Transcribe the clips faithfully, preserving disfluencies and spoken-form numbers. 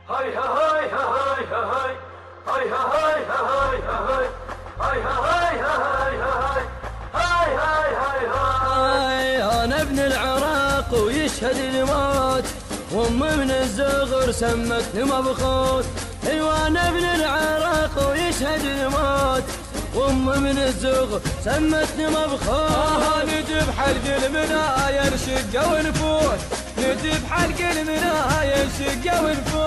هاي هاي هاي هاي هاي هاي هاي هاي هاي هاي هاي هاي هاي هاي هاي. انا ابن العراق ويشهد الموت، وامي من الزغر سمتني مبخوت. ايوه انا ابن العراق ويشهد الموت، وامي من الزغر سمتني مبخوت. آه نجيب حلق المنايا نشقه ونفوت، نجيب حلق المنايا نشقه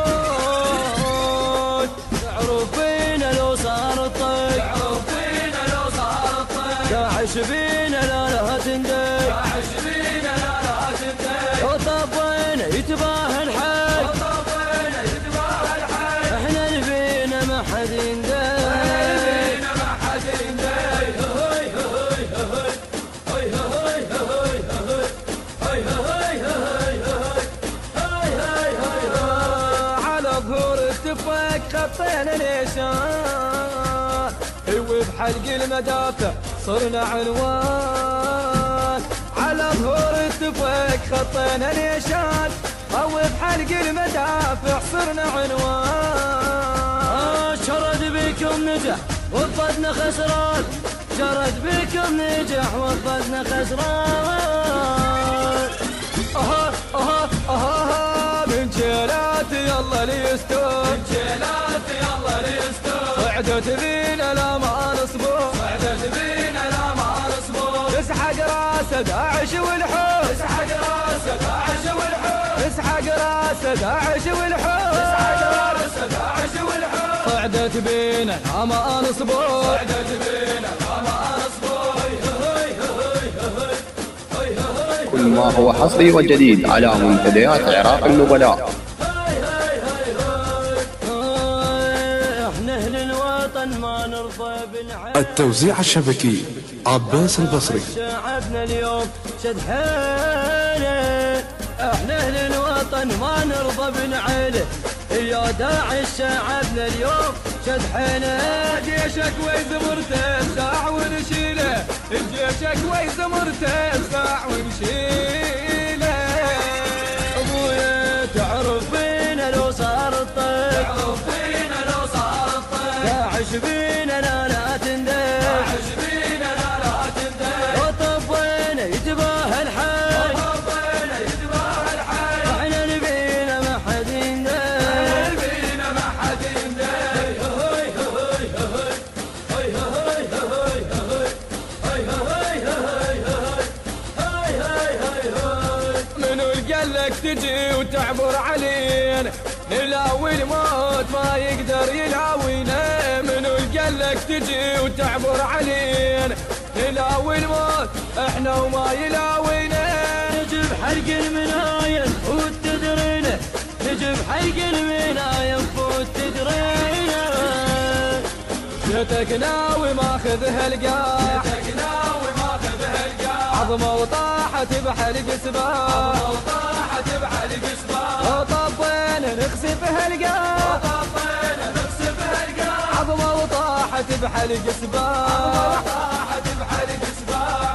ونفوت. تعرفين لو صار الطق، تعرفين لو صار الطق، داعش بينا لا لا تندق، داعش بينا لا لا تندق. لو طبينا يتباهى الحق، لو طبينا يتباهى الحق، احنا نبينا ما حد يندق، نبينا ما حد يندق. تفك خطينا نيشان، وبحلق المدافع صرنا عنوان. على ظهور التفك خطينا نيشان، او بحلق المدافع صرنا عنوان. شرد بكم نجح وفدنا خسران، شرد بكم نجح وفدنا خسران. اها اها اها من جيلات يلا ليستر، من جيلات يلا ليستر. صعدت بينا لا ما نصبر، صعدت بينا لا ما نصبر. اسحق راسه داعش والحوت، اسحق راسه داعش والحوت، اسحق راسه داعش والحوت، اسحق راسه داعش والحوت. صعدت بينا لا ما نصبر، صعدت بينا لا ما نصبر. كل ما هو حصري وجديد على منتديات عراق النبلاء. التوزيع الشبكي عباس البصري. شعبنا اليوم شد حيله، احنا اهل الوطن ما نرضى بنعيله. يا داعش شعبنا اليوم شد حيله. جيشك ويزمرته ساع ونشيله، جيشك ويزمرته ساع ونشيله. ابويا تعرف بينا لو صار الطق، تعرف بينا لو صار الطق. داعش بينا لا لا تندق، داعش بينا لا لا تندق. لو طبينا يتباهى الحق، لو طبينا يتباهى الحق، احنا نبينا ما حد يندق، نبينا ما حد يندق. منو قالك تجي وتعبر علينا، نلاوي الموت ما يقدر يلاوينا. منو قالك تجي وتعبر علينا، نلاوي الموت احنا وما يلاوينا. نجيب حلق المنايا نفوت تدرينا، نجيب حلق المنايا نفوت تدرينا. جيتك ناوي ماخذ هالقاع، جيتك ناوي ماخذ هالقاع. عظمه وطاحت بحلق سباع، عظمه وطاحت بحلق سباع. لو طبينا نخسف هالقاع، لو طبينا نخسف هالقاع. عظمه وطاحت بحلق سباع، عظمه وطاحت بحلق سباع.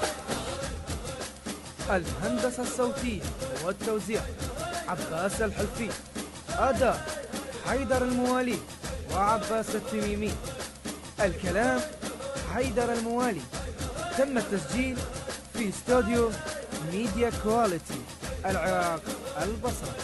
الهندسة الصوتية والتوزيع عباس الحلفي، أداء حيدر الموالي وعباس التميمي، الكلام حيدر الموالي. تم التسجيل في استوديو ميديا كواليتي العراق البصرة.